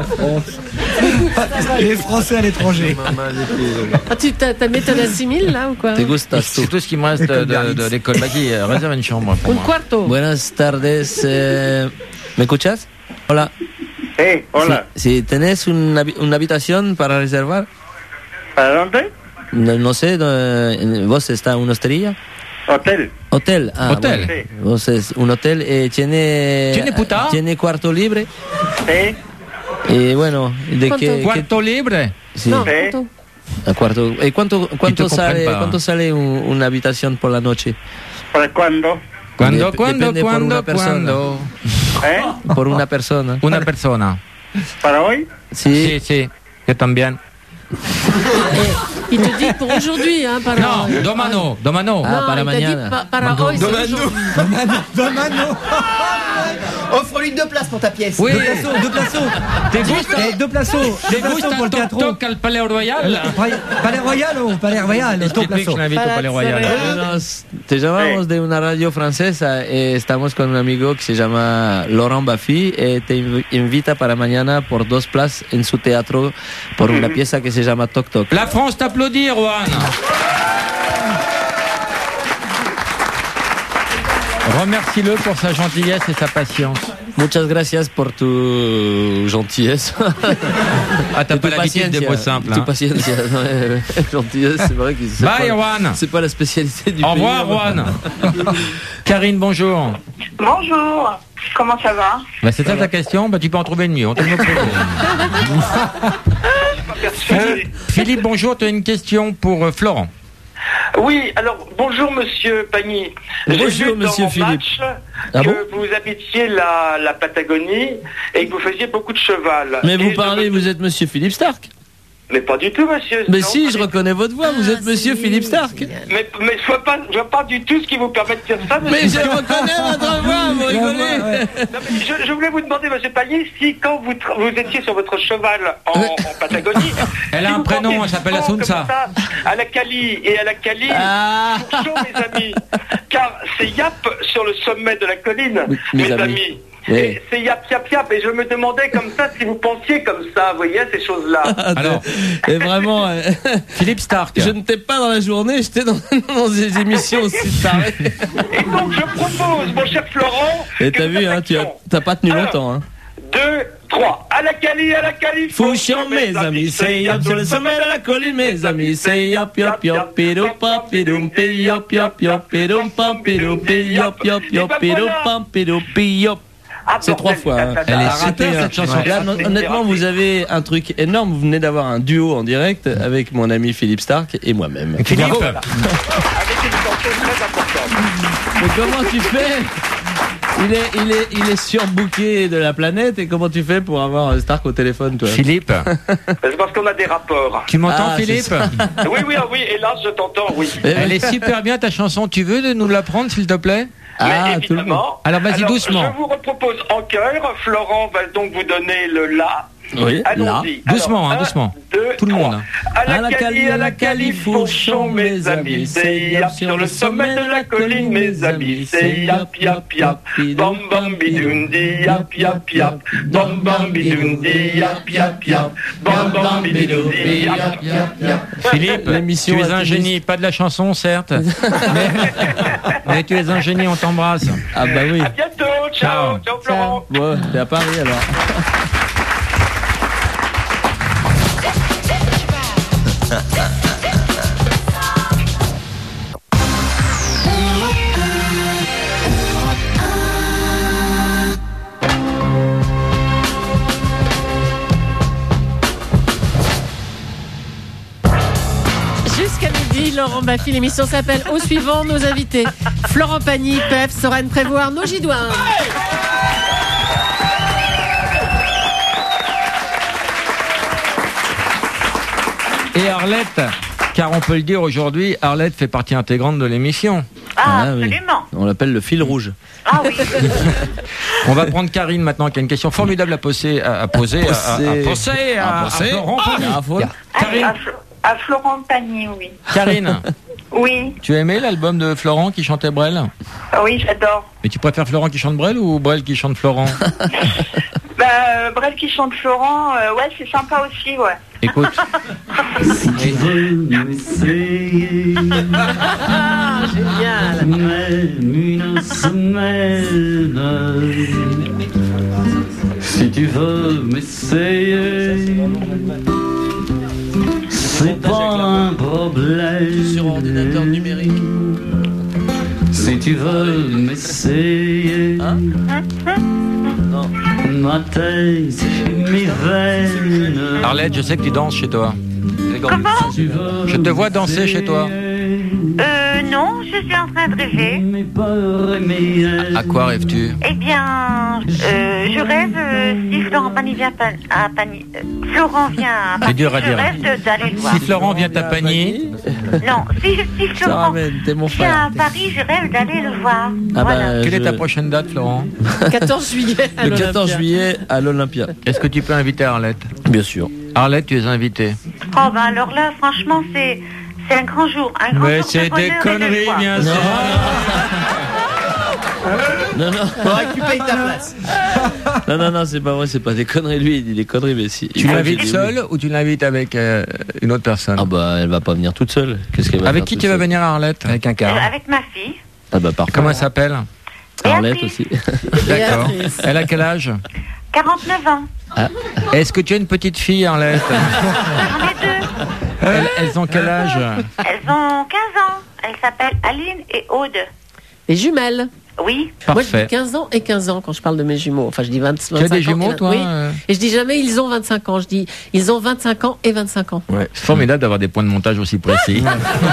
Les Français à l'étranger. Tu ta méthode à 6000 là ou quoi? C'est tout ce qui me reste de l'école. Vas-y, réserve une chambre pour moi. Un cuarto. Buenas tardes. ¿Me escuchas? Hola. Sí, hola. Si tenés una habitación para reservar. ¿Para dónde? No sé, ¿vos está en una hostería? Hotel. Hotel. Hotel. Bueno. Vos es un hotel. ¿Tiene cuarto libre? Sí. Y bueno, ¿de qué? ¿Cuarto libre? Sí. No, Sí. Cuarto. ¿Y cuánto sale una habitación por la noche? ¿Para cuándo? ¿Cuándo? Depende por una persona. Por una persona. Una persona. ¿Para hoy? Sí. Sí. Yo también. Il te dit pour aujourd'hui, para... No, domano. Ah, para mañana. Para hoy, c'est aujourd'hui. Domano. Offre-lui 2 places pour ta pièce. Oui, 2 places. Te gusta? 2 places. Te gusta el toc al Palais Royal? Palais Royal o Palais Royal, 2 places. Je l'invite au Palais Royal. Te llamamos de una radio francesa y estamos con un amigo que se llama Laurent Baffy y te invita para mañana por 2 places en su teatro por una pieza que se llama Toc Toc. La France t'applaudit, Juan. Remercie-le pour sa gentillesse et sa patience. Muchas gracias por tu gentillesse. Ah, t'as pas l'habitude des mots simples. Tu paciencia. Gentillesse, c'est vrai que c'est Bye, Juan. C'est pas la spécialité du Au pays. revoir, Juan. Karine, bonjour. Bonjour. Comment ça va? Bah, c'est ça ta question? Bah, tu peux en trouver une mieux. On te le pose. Philippe, bonjour. Tu as une question pour Florent. Oui, alors bonjour Monsieur Pagny. Bonjour Monsieur Philippe. Que vous habitiez la Patagonie et que vous faisiez beaucoup de cheval. Mais vous êtes Monsieur Philippe Stark. Mais pas du tout, monsieur. Mais si, je reconnais votre voix, vous êtes Monsieur Philippe Stark. Mais je vois pas du tout ce qui vous permet de dire ça, monsieur. Mais je reconnais votre voix, vous rigolez. Non, mais je voulais vous demander, monsieur Pagny, si quand vous étiez sur votre cheval en Patagonie... Elle a un prénom, elle s'appelle Asunza. À la Cali et à la Cali, bonjour mes amis, car c'est Yap sur le sommet de la colline, mes amis. Et c'est yap, et je me demandais comme ça si vous pensiez comme ça, vous voyez, ces choses-là. Alors, et vraiment, Philippe Stark. Je n'étais pas dans la journée, j'étais dans des émissions aussi tarées. Et donc, je propose, mon cher Florent... Et t'as vu, hein, t'as pas tenu longtemps, hein. 2, 3, à la Cali, Fouchon, mes amis, c'est yap sur le sommet de la colline, mes amis, c'est yap, yap, yap, pirum, pam, pirum, yap, yap, yap, pirum, pam, pirum, yap, yap, yap, pirum, pam, pirum, yap. C'est 3 fois. Hein. Elle est super cette chanson. Là, honnêtement, vous avez un truc énorme. Vous venez d'avoir un duo en direct avec mon ami Philippe Stark et moi-même. Philippe. Avec une chanson très importante. Mais comment tu fais? Il est surbooké de la planète et comment tu fais pour avoir Stark au téléphone, toi? Philippe. C'est parce qu'on a des rapports. Tu m'entends, Philippe? Oui, hélas, je t'entends, oui. Elle est super bien ta chanson. Tu veux nous la prendre, s'il te plaît? Mais évidemment. Alors vas-y doucement. Je vous repropose en chœur. Florent va donc vous donner le la. Oui, allons-y. Doucement, doucement. 2, tout le monde. À la Cali, fauchons, mes amis. C'est yap sur le sommet de la colline, mes amis. C'est yap, yap, yap. Bam, bam, bidoundi, yap, yap, yap. Bam, bam, bidoundi, yap, yap, yap. Bam, bam, bidoundi, yap, yap, yap. Philippe, tu es un génie. Pas de la chanson, certes. mais tu es un génie, on t'embrasse. Ah bah oui. À bientôt. Ciao, Florent. Ouais, t'es à Paris alors. Jusqu'à midi, Laurent Baffy, l'émission s'appelle Au suivant, nos invités. Florent Pagny, Pef, Sorane Prévost, Arnaud Gidouin. Et Arlette, car on peut le dire aujourd'hui, Arlette fait partie intégrante de l'émission. Ah, absolument. Oui. On l'appelle le fil rouge. Ah oui. On va prendre Karine maintenant, qui a une question formidable à poser à Florent Pagny. Karine. À Florent Pagny, oui. Karine. Oui. Tu as aimé l'album de Florent qui chantait Brel? Oui, j'adore. Mais tu préfères Florent qui chante Brel ou Brel qui chante Florent? Brel qui chante Florent, ouais, c'est sympa aussi, ouais. Écoute. Si tu veux m'essayer, génial. Même une semaine. Si tu veux m'essayer, c'est pas un problème. Sur ordinateur numérique. Si tu veux m'essayer, ma tête, mes veines. Arlette, je sais que tu danses chez toi. Comment? Je te vois danser chez toi. Non, je suis en train de rêver. À quoi rêves-tu? Eh bien, je rêve si Florent Pagny vient à Pagny. Florent vient à Pagny. C'est dur à dire. Je rêve d'aller le voir. Si Florent vient à Pagny. Non, si Florent vient à Paris, je rêve d'aller le voir. Ah Voilà. Quelle est ta prochaine date, Florent? 14 juillet. Le 14 juillet à l'Olympia. Est-ce que tu peux inviter Arlette? Bien sûr. Arlette, tu es invitée. Oh, ben alors là, franchement, c'est un grand jour. Un grand Mais jour c'est de bonheur des et de conneries, joie. bien sûr. Non, non. Faudrait que tu payes ta place. Non, c'est pas vrai, c'est pas des conneries. Lui, il dit des conneries, mais si. Tu l'invites seule ou tu l'invites avec une autre personne? Ah bah, elle va pas venir toute seule. Qu'est-ce qu'elle va Avec faire qui toute tu vas seule? venir, Arlette? Avec un quart. Avec ma fille. Ah bah, parfait. Comment elle s'appelle? Arlette aussi. D'accord. Elle a quel âge? 49 ans. Ah. Est-ce que tu as une petite fille, Arlette? J'en ai deux. Elles ont quel âge? Elles ont 15 ans. Elles s'appellent Aline et Aude. Les jumelles. Oui. Moi, je dis 15 ans et 15 ans quand je parle de mes jumeaux. Enfin, je dis 25 ans. Tu as des jumeaux, toi? Oui. Et je dis jamais ils ont 25 ans. Je dis ils ont 25 ans et 25 ans. Ouais. C'est formidable d'avoir des points de montage aussi précis.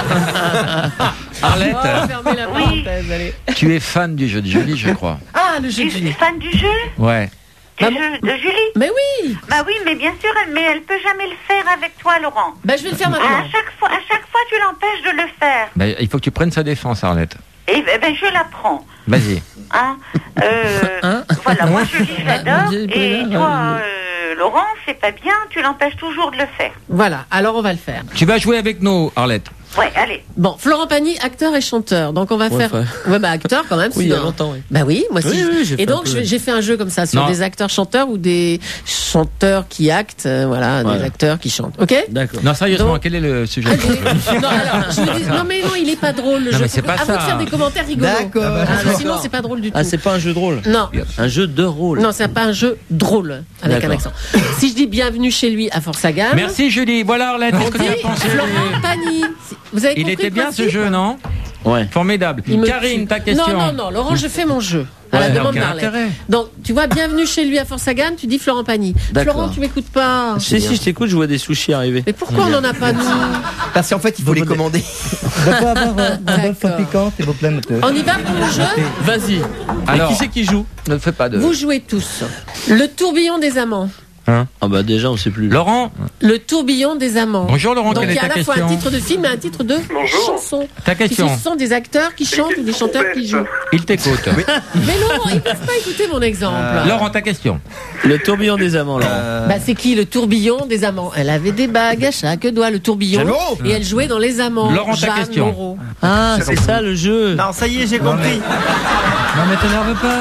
Arlette, Fermez la parenthèse, allez. tu es fan du jeu de Julie, je crois. Ah, le jeu Je de suis Julie. fan du jeu. Ouais. Du jeu de Julie. Mais oui. Bah oui, mais bien sûr, mais elle peut jamais le faire avec toi, Laurent. Bah je vais le faire maintenant. À chaque fois, tu l'empêches de le faire. Ben, il faut que tu prennes sa défense, Arlette. Et ben, je la prends. Vas-y. Hein voilà, moi Julie, j'adore. Et toi, Laurent, c'est pas bien, tu l'empêches toujours de le faire. Voilà, alors on va le faire. Tu vas jouer avec nous, Arlette. Ouais, allez. Bon, Florent Pagny, acteur et chanteur. Donc on va faire. Ouais, bah acteur quand même. Oui, il y a sinon- longtemps, oui. Bah oui, moi aussi. Oui, j'ai et fait donc un peu. j'ai fait un jeu comme ça sur Non. des acteurs chanteurs ou des chanteurs qui actent, voilà, des acteurs qui chantent. Ok? D'accord. Non, sérieusement, Donc- quel est le sujet? Non, alors, je vous dis, non mais non, il est pas drôle le Non, jeu. mais c'est pas à vous ça. de faire des commentaires rigolos. D'accord. Sinon c'est pas drôle du tout. Ah, c'est pas un jeu de rôle. Non. Un jeu de rôle. Non, c'est pas un jeu drôle avec un accent. Si je dis bienvenue chez lui à Force à Gamme. Merci, Julie. Voilà, Arlette. On Qu'est-ce que tu as dit pensé? Florent Pagny. Vous avez Il compris était le bien principe ce jeu, non? Ouais. Formidable. Il me Karine, tue. ta question. Non, Laurent, je fais mon jeu. À la Ouais, demande aucun d'Arlette. intérêt. Donc, tu vois, bienvenue chez lui à Force à Gamme, tu dis Florent Pagny. D'accord. Florent, tu m'écoutes pas. Si, je t'écoute, je vois des sushis arriver. Mais pourquoi on n'en a pas, nous? Parce qu'en fait, il faut les commander. On va pas avoir un bol piquante et vos plats moteurs. On y va pour le jeu? Vas-y. Alors, Et qui c'est qui joue? Ne fais pas de. Vous jouez tous. Le tourbillon des amants. Ah bah déjà, on sait plus. Laurent, Le tourbillon des amants. bonjour Laurent, Donc quelle il est y a ta à la fois un question? titre de film et un titre de chanson. Ta question. Ce sont des acteurs qui chantent ou des chanteurs qui jouent. Il t'écoute. Mais Laurent, ils ne peuvent pas écouter mon exemple. Laurent, ta question. Le tourbillon des amants, Laurent. Bah, c'est qui le tourbillon des amants? Elle avait des bagues à chaque doigt, le tourbillon. Jeannot. Et elle jouait dans Les Amants. Laurent, ta Jeanne question. Moreau. Ah, c'est ça le jeu. Non, ça y est, j'ai compris. Non mais t'énerve pas.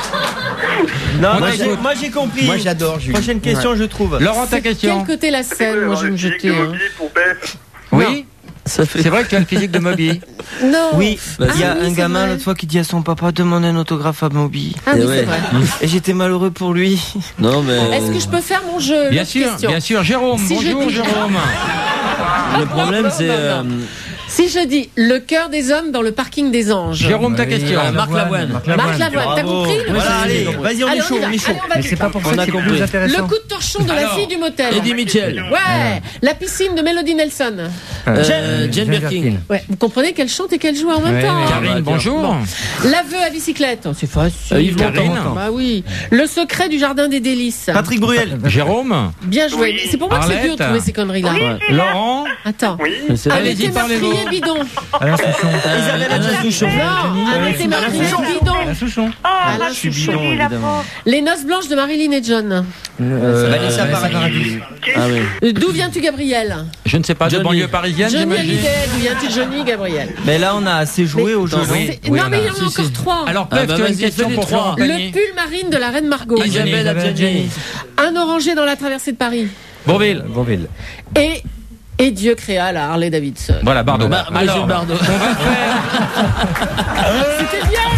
Non, On moi, t'écoute. moi, j'ai compris. Moi, j'adore, Julie. Prochaine question, je trouve. Laurent, ta Quel question. côté la scène? Moi, je vais me jeter. hein. Pour Beth. Oui. Ça fait. C'est vrai que tu as le physique de Moby. Non. Oui, il y a Ah oui, un c'est gamin vrai. l'autre fois qui dit à son papa demandez un autographe à Moby. Ah oui, ouais. c'est vrai. Et j'étais malheureux pour lui. Non, mais. Est-ce que je peux faire mon jeu? Bien L'autre sûr, question. bien sûr. Jérôme, Si je bonjour dis- Jérôme. Le problème, c'est. Si je dis le cœur des hommes dans le parking des anges. Jérôme, ta question. Marc Lavoine. Marc Lavoine, t'as compris? Voilà, allez, vas-y, on Allez, est chaud, y va. on est chaud. Allez, on va Mais vite. c'est pas pour On ça a que c'est compris. plus Le intéressant. coup de torchon de la Alors, fille du motel. Eddie Mitchell. Ouais. La piscine de Melody Nelson. Jane Birkin. Ouais. Vous comprenez qu'elle chante et qu'elle joue en même Ouais, temps. ouais. hein. Karine, bonjour. L'aveu à bicyclette. Oh, c'est facile. Yves Montand. Karine. Bah oui. Le secret du jardin des délices. Patrick Bruel. Jérôme. Bien joué. Oui. C'est pour moi que c'est dur de Arlette. trouver ces conneries-là. Laurent. Attends. C'est Arrêtez parlez-vous. Meurtrier bidon. Alain Souchon. Alain Souchon. Non, arrêtez Meurtrier bidon. Alain Souchon. Oh, Alain ma petite Souchon, Julie, la pauvre. Les noces blanches de Marilyn et John. Vanessa Paradis. Ah oui. D'où viens-tu, Gabriel? Je ne sais pas, de Johnny. banlieue parisienne, Johnny j'imagine. Hallyday. D'où viens-tu, Johnny, Gabriel? Mais là, on a assez joué Mais- aujourd'hui. C'est- Non, mais il y en a encore trois. Alors, Ah, Pef, bah, tu as une vas-y, question fais les pour trois. Florent Le Pagny. pull marine de la reine Margot. Isabelle Adjadjani. Un oranger dans la traversée de Paris. Bourville. Bonville. Et Dieu créa la Harley Davidson. Voilà, Bardot. Brigitte Bardot. on va faire. C'était bien.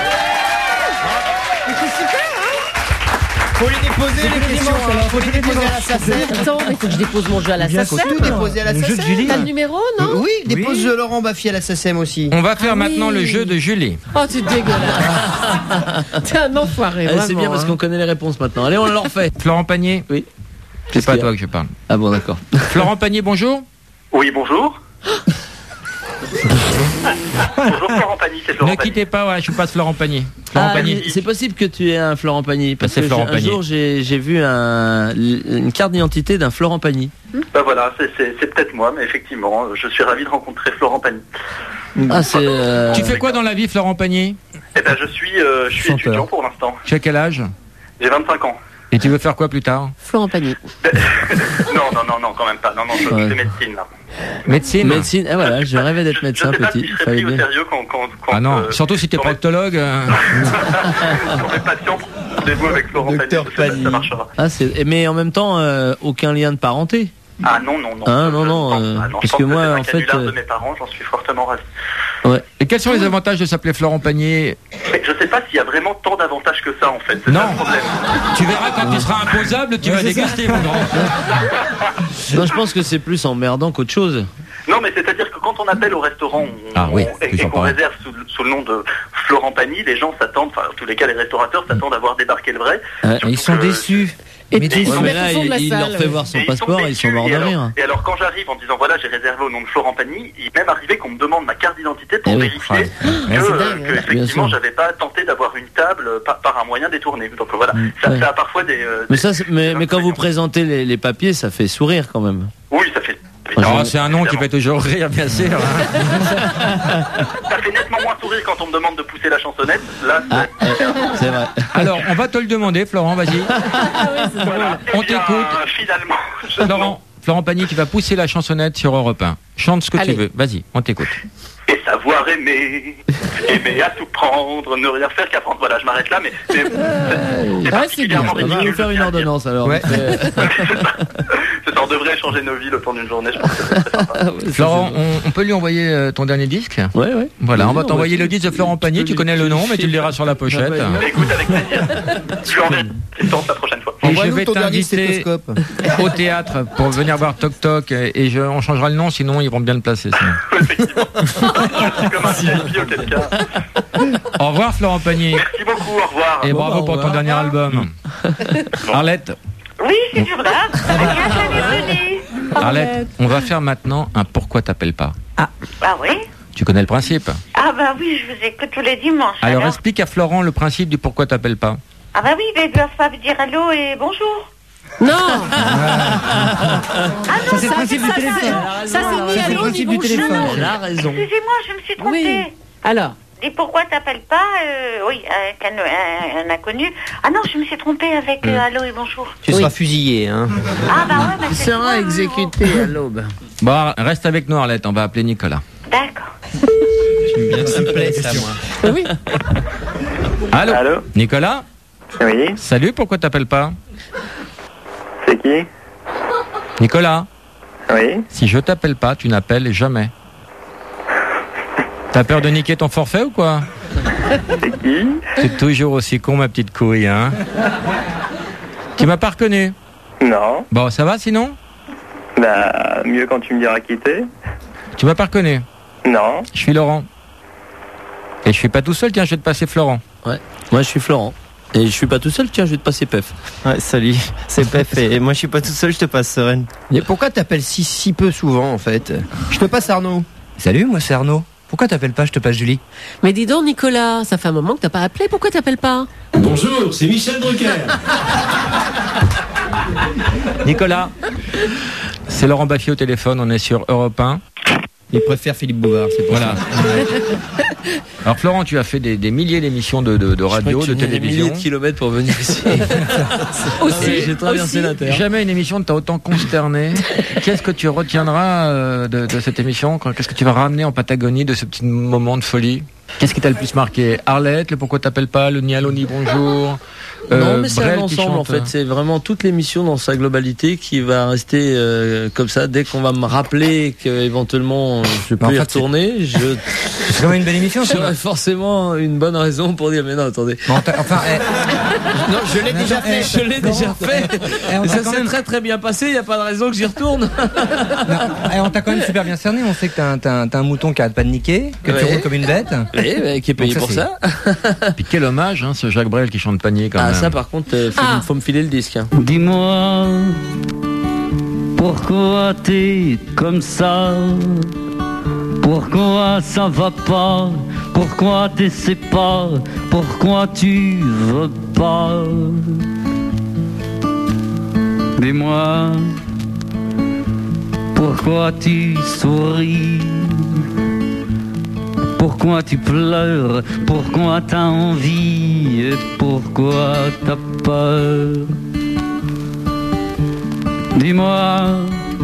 C'était super, Faut les déposer, les questions. Faut les déposer à la SACEM. hein. Attends, il faut que je dépose mon jeu à la Bien SACEM. sûr. Tout déposer à la Le jeu de SACEM. Julie. T'as le numéro, non? Oui, dépose Laurent Baffy à la SACEM aussi. On va faire Ah maintenant oui. le jeu de Julie. Oh, tu es dégueulasse. T'es un enfoiré, Allez, vraiment. c'est bien parce hein. qu'on connaît les réponses maintenant. Allez, on leur fait. Florent Pagny. Oui. C'est pas qu'il y a toi que je parle. Ah bon, d'accord. Florent Pagny, bonjour. Oui, bonjour. Bonjour Florent Pagny, c'est Florent Ne Pagny. quittez pas, ouais, je passe Florent Pagny. C'est possible que tu aies un Florent Pagny. Parce que Florent un Pagny. jour, j'ai vu une carte d'identité d'un Florent Pagny. Bah voilà, c'est peut-être moi, mais effectivement, je suis ravi de rencontrer Florent Pagny. Tu fais quoi dans la vie, Florent Pagny? Eh ben, je suis étudiant pour l'instant. Tu as quel âge? J'ai 25 ans. Et tu veux faire quoi plus tard? Florent Pagny. Non, quand même pas. Non, je fais médecine, là. Médecine? Médecine, voilà, je rêvais d'être médecin petit. Je serais pris au sérieux quand Ah non, surtout si t'es proctologue. Quand les patients, rendez-vous avec Florent Pagny, ça marchera. Mais en même temps, aucun lien de parenté. Ah non. Parce que moi, en fait. De mes parents, j'en suis fortement ravi. Ouais. Et quels sont les avantages de s'appeler Florent Pagny? Mais je sais pas s'il y a vraiment tant d'avantages que ça, en fait. C'est Non. ça le problème. Tu verras quand tu seras imposable, tu vas déguster, mon grand. Non, je pense que c'est plus emmerdant qu'autre chose. Non, mais c'est-à-dire que quand on appelle au restaurant et qu'on réserve sous le nom de Florent Pagny, les gens s'attendent, enfin, en tous les cas, les restaurateurs s'attendent à voir débarquer le vrai. Ils sont déçus. Mais là, il leur fait voir son passeport et ils sont morts de rire. Et alors, quand j'arrive en disant, voilà, j'ai réservé au nom de Florent Pagny, il est même arrivé qu'on me demande ma carte d'identité pour vérifier que effectivement, j'avais pas tenté d'avoir une table par un moyen détourné. Donc voilà, ça a parfois des... Mais quand vous présentez les papiers, ça fait sourire quand même. Oui, ça fait... Non, c'est un nom qui fait toujours rire, bien sûr. Ça fait nettement moins sourire quand on me demande de pousser la chansonnette. Là, c'est vrai. Alors, on va te le demander, Florent, vas-y. Voilà. On t'écoute. Finalement, Florent Pagny qui va pousser la chansonnette sur Europe 1. Chante ce que tu veux. Vas-y, on t'écoute. Et savoir aimer à tout prendre, ne rien faire qu'apprendre. Voilà, je m'arrête là, mais c'est particulièrement ridicule. On va nous faire une ordonnance alors. Ouais. Ça en devrait changer nos vies le temps d'une journée, je pense que c'est très sympa. Florent, on peut lui envoyer ton dernier disque? Ouais. Voilà, on va t'envoyer le disque de Florent Pagny. Tu connais le nom, mais tu le liras sur la pochette. Écoute, avec plaisir. Je lui enverrai la prochaine fois. Et je vais t'inviter au théâtre pour venir voir Toc Toc et on changera le nom, sinon ils vont bien le placer. Comme un VIP, auquel cas. Au revoir Florent Pagny. Merci beaucoup, au revoir. Et bravo pour ton dernier album. Arlette. Oui, c'est toujours là. Arlette, on va faire maintenant un Pourquoi t'appelles pas. Ah oui. Tu connais le principe? Ah bah oui, je vous écoute tous les dimanches. Alors explique à Florent le principe du Pourquoi t'appelles pas. Ah bah oui, mais ils doivent pas me dire allô et bonjour. Non. Ça c'est le principe du téléphone. Ça c'est ni allô ni bonjour. Elle a raison. Excusez-moi, je me suis trompée. Oui. Alors. Et pourquoi t'appelles pas oui, un inconnu. Ah non, je me suis trompée avec allô et bonjour. Tu seras fusillé, hein. Ah bah ouais, Tu seras exécuté à l'aube. Bon, reste avec nous Arlette, on va appeler Nicolas. D'accord. Ça me plaît ça, moi. Oui. Allô. Nicolas? Oui. Salut, pourquoi t'appelles pas? C'est qui? Nicolas? Oui. Si je t'appelle pas, tu n'appelles jamais. T'as peur de niquer ton forfait ou quoi? C'est qui? C'est toujours aussi con ma petite couille, hein. Tu m'as pas reconnu? Non. Bon, ça va sinon? Bah, mieux quand tu me diras quitter. Tu m'as pas reconnu? Non. Je suis Laurent. Et je suis pas tout seul, tiens, je vais te passer Florent. Ouais, moi je suis Florent. Et je suis pas tout seul, tiens, je vais te passer Pef. Ouais, salut, c'est Pef et moi je suis pas tout seul, je te passe Sereine. Mais pourquoi t'appelles si peu souvent en fait? Je te passe Arnaud. Salut, moi c'est Arnaud. Pourquoi t'appelles pas, je te passe Julie? Mais dis donc Nicolas, ça fait un moment que t'as pas appelé, pourquoi t'appelles pas? Bonjour, c'est Michel Drucker. Nicolas, c'est Laurent Baffy au téléphone, on est sur Europe 1. Il préfère Philippe Bouvard, c'est pour ça. Alors Florent, tu as fait des milliers d'émissions de radio, de télévision. Des milliers de kilomètres pour venir ici. J'ai traversé la Terre. Jamais une émission ne t'a autant consterné. Qu'est-ce que tu retiendras de cette émission? Qu'est-ce que tu vas ramener en Patagonie de ce petit moment de folie? Qu'est-ce qui t'a le plus marqué? Arlette, le Pourquoi t'appelles pas, le ni allô ni bonjour? Non, mais c'est Brel un ensemble en fait. C'est vraiment toute l'émission dans sa globalité qui va rester comme ça. Dès qu'on va me rappeler qu'éventuellement je peux y retourner, c'est quand même une belle émission. J'aurais forcément une bonne raison pour dire mais non, attendez. Non, je l'ai déjà fait. Je l'ai déjà fait. Et ça s'est très très bien passé. Il n'y a pas de raison que j'y retourne. On t'a quand même super bien cerné. On sait que t'as un mouton qui arrête pas de niquer, que tu roules comme une bête. Oui, qui est payé pour ça. Puis quel hommage, hein, ce Jacques Brel qui chante Panier quand même. Ah ça par contre, faut me filer le disque. Hein. Dis-moi, pourquoi t'es comme ça? Pourquoi ça va pas? Pourquoi t'essaies pas? Pourquoi tu veux pas? Dis-moi, pourquoi tu souris? Pourquoi tu pleures? Pourquoi t'as envie? Et pourquoi t'as peur? Dis-moi.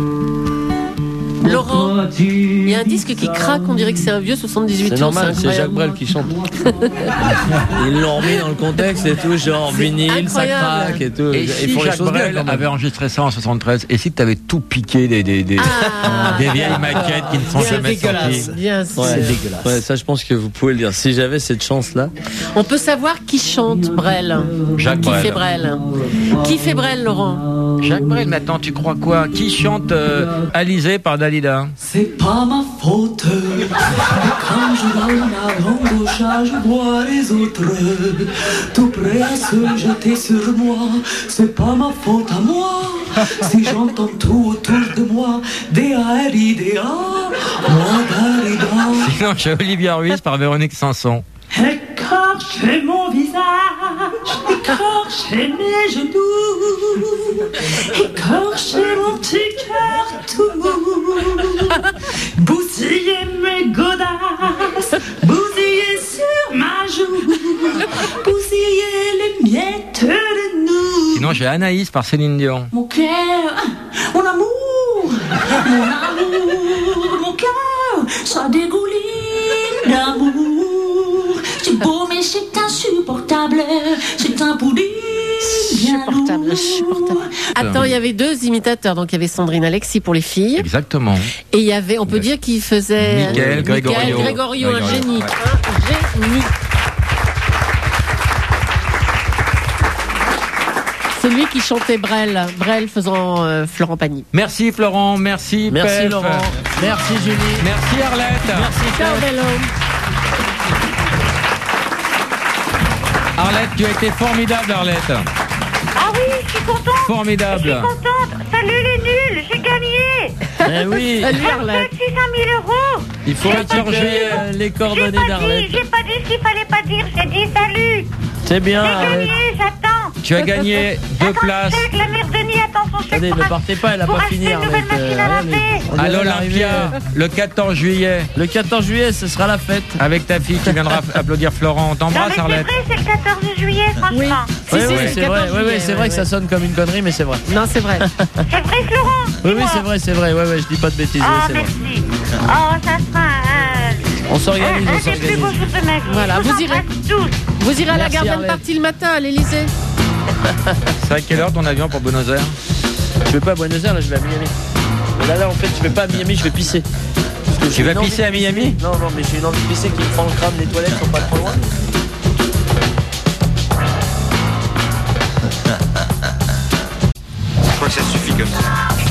Laurent, il y a un disque qui craque, on dirait que c'est un vieux 78 tours. C'est normal, c'est Jacques Brel qui chante. Ils l'ont remis dans le contexte et tout, genre vinyle, ça craque et tout. Et si Jacques Brel avait enregistré ça en 73, et si tu avais tout piqué des vieilles maquettes qui ne sont jamais sorties? Bien sûr. C'est dégueulasse. Ouais, ça je pense que vous pouvez le dire. Si j'avais cette chance-là. On peut savoir qui chante Brel. Jacques Brel. Qui fait Brel? Qui fait Brel, Laurent? Jacques Brel, maintenant tu crois quoi? Qui chante Alizé par Dalida? C'est pas ma faute. Quand je donne ma langue au chat, je vois les autres tout prêts à se jeter sur moi. C'est pas ma faute à moi. Si j'entends tout autour de moi, D-A-R-I-D-A, moi Dalida. Sinon, j'ai Olivia Ruiz par Véronique Sanson. Écorcher mon visage, écorcher mes genoux, écorcher mon petit cœur tout mou, bousiller mes godasses, bousiller sur ma joue, bousiller les miettes de nous. Sinon, j'ai Anaïs par Céline Dion. Mon cœur, mon amour, mon cœur, ça dégouline d'amour. C'est beau mais c'est insupportable, c'est un pudding insupportable. Attends, il y avait deux imitateurs, donc il y avait Sandrine Alexis pour les filles. Exactement. Et il y avait, on peut dire qu'il faisait... Michael Grégorio, un génie. Un génie. C'est lui qui chantait Brel faisant Florent Pagny. Merci Florent, merci Pef. Laurent, merci Julie, merci Arlette, merci ciao Bello. Arlette, tu as été formidable Arlette. Ah oui, je suis contente. Formidable. Je suis contente. Salut les nuls, j'ai gagné. Eh oui. Salut Arlette. 600 000 €. Il faut interroger les coordonnées d'Arlette. J'ai pas dit ce qu'il fallait pas dire, j'ai dit salut. C'est bien J'ai Arlette. gagné, j'attends. Tu as gagné 2 places. La mère Denis attend son chèque. Allez, ne partez pas, elle a pas fini Arlette. À l'Olympia, le 14 juillet. Le 14 juillet, ce sera la fête. Avec ta fille qui viendra applaudir Florent. On t'embrasse Arlette. C'est vrai, c'est le 14 juillet, franchement. Oui, c'est vrai. Oui, c'est vrai que ça sonne comme une connerie, mais c'est vrai. Non, c'est vrai. C'est vrai, Florent. Oui, c'est vrai. Ouais, je dis pas de bêtises. Ah, c'est merci. vrai. Oh, ça sera on s'organise, c'est le plus beau jour de ma vie. Voilà, vous irez à la Garden Party le matin à l'Elysée. C'est à quelle heure ton avion pour Buenos Aires? Je vais pas à Buenos Aires, là je vais à Miami. Là en fait je vais pas à Miami, je vais pisser. Tu vas pisser à Miami? Non mais j'ai une envie de pisser qui me prend le crâne, les toilettes sont pas trop loin. Je crois que ça suffit comme ça.